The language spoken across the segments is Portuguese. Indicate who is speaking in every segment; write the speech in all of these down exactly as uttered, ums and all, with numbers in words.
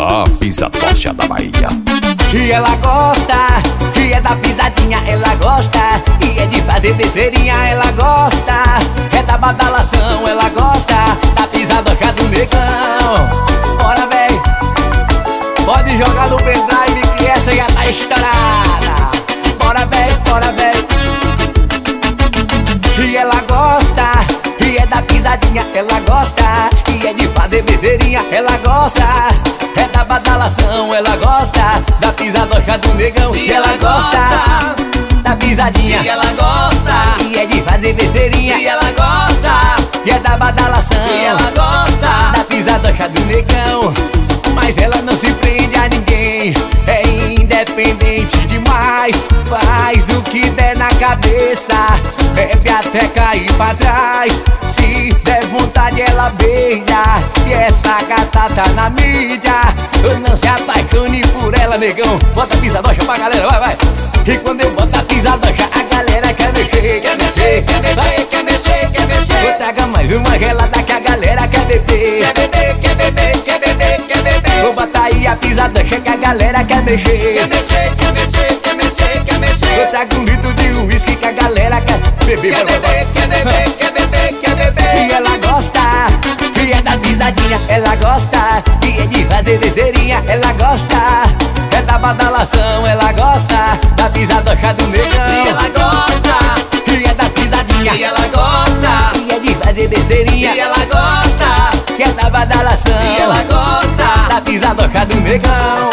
Speaker 1: A pisadocha da Bahia.
Speaker 2: E ela gosta, e é da pisadinha, ela gosta, e é de fazer besteirinha, ela gosta, é da badalação, ela gosta, da pisadocha do negão. Bora, véi, pode jogar no pendrive que essa já tá estourada. Bora, véi, bora, véi. E ela gosta, e é da pisadinha, ela gosta, e é de fazer besteirinha, ela gosta, é da badalação, ela gosta, da pisadocha do negão.
Speaker 3: E ela gosta
Speaker 2: da pisadinha,
Speaker 3: e ela gosta,
Speaker 2: e é de fazer besteirinha,
Speaker 3: e ela gosta,
Speaker 2: e é da badalação,
Speaker 3: e ela gosta
Speaker 2: da pisadocha do negão. Mas ela não se prende a ninguém, é independente demais, faz o que der na cabeça, bebe até cair pra trás. Se der vontade ela beija, e essa gata tá na mídia. Eu não se apaixone por ela, negão. Bota a pisadocha pra galera, vai, vai. E quando eu boto a pisadocha, a galera quer mexer,
Speaker 3: quer mexer, quer mexer, quer mexer, quer mexer.
Speaker 2: Vou tragar mais uma gelada que a galera quer beber,
Speaker 3: quer beber, quer beber, quer beber, quer beber.
Speaker 2: Vou botar aí a pisadocha que a galera quer mexer,
Speaker 3: quer mexer, quer mexer, quer mexer, quer mexer.
Speaker 2: Vou tragar um litro de uísque que a galera quer beber,
Speaker 3: quer beber, quer beber, quer beber, quer beber.
Speaker 2: E ela gosta, e é da pisadinha, ela gosta, e é de fazer besteirinha, ela gosta, é da badalação, ela gosta, da pisadocha do negão.
Speaker 3: E ela gosta,
Speaker 2: e é da pisadinha,
Speaker 3: e ela gosta,
Speaker 2: e é de fazer besteirinha,
Speaker 3: e ela gosta,
Speaker 2: que é da badalação,
Speaker 3: e ela gosta,
Speaker 2: da pisadocha do negão.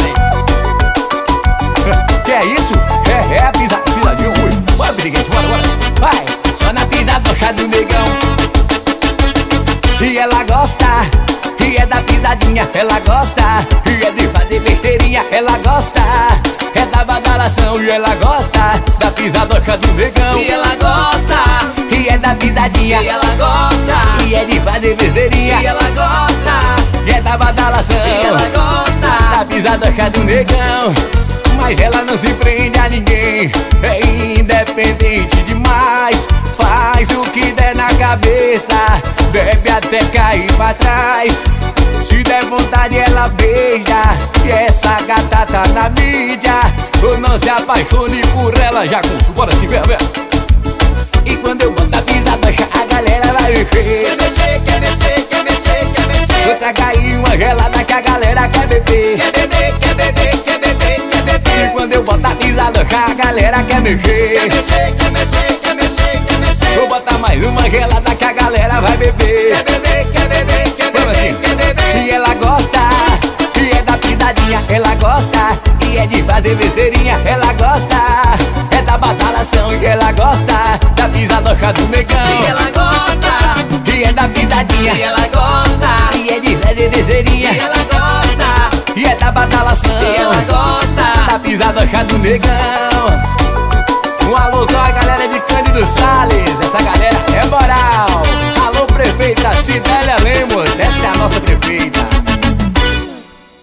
Speaker 2: Que é isso? É, é a pisa, pisadinha, ui. Bora, briguete, bora, bora. Vai, só na pisadocha do negão. E ela gosta, e é da pisadinha, ela gosta, e é de fazer besteirinha, ela gosta, é da badalação, e ela gosta, da pisadocha do negão.
Speaker 3: e ela gosta,
Speaker 2: E é da pisadinha,
Speaker 3: e ela gosta,
Speaker 2: e é de fazer besteirinha,
Speaker 3: e ela gosta,
Speaker 2: e é da badalação,
Speaker 3: e ela gosta,
Speaker 2: da pisadocha do negão. Mas ela não se prende a ninguém, é independente demais, faz o que der na cabeça, bebe até cair pra trás. Se der vontade ela beija, e essa gata tá na mídia. Ou não se apaixone por ela, já com bora se ver, ver. E quando eu boto a pisadocha, a galera vai mexer,
Speaker 3: quer mexer, quer mexer, quer mexer, quer mexer.
Speaker 2: vou tragar aí uma gelada que a galera quer beber,
Speaker 3: Quer beber, quer beber, quer beber, quer beber.
Speaker 2: e quando eu boto a pisadocha, a galera quer mexer,
Speaker 3: Quer mexer, quer mexer, quer mexer, quer mexer.
Speaker 2: vou botar mais uma gelada que a galera vai beber.
Speaker 3: Quer beber, quer beber, quer
Speaker 2: Vamos
Speaker 3: beber,
Speaker 2: assim.
Speaker 3: quer beber.
Speaker 2: E ela gosta, e é da pisadinha, ela gosta, e é de fazer besteirinha, ela gosta, é da badalação, e ela gosta, da pisadocha do negão.
Speaker 3: E ela gosta,
Speaker 2: E é da pisadinha,
Speaker 3: e ela gosta,
Speaker 2: e é de fazer besteirinha,
Speaker 3: e ela gosta,
Speaker 2: e é da badalação,
Speaker 3: e ela gosta.
Speaker 2: da pisadocha do negão. Um alô só a galera de Cândido Salles, essa galera é moral. Alô prefeita Cidélia Lemos, essa é a nossa prefeita.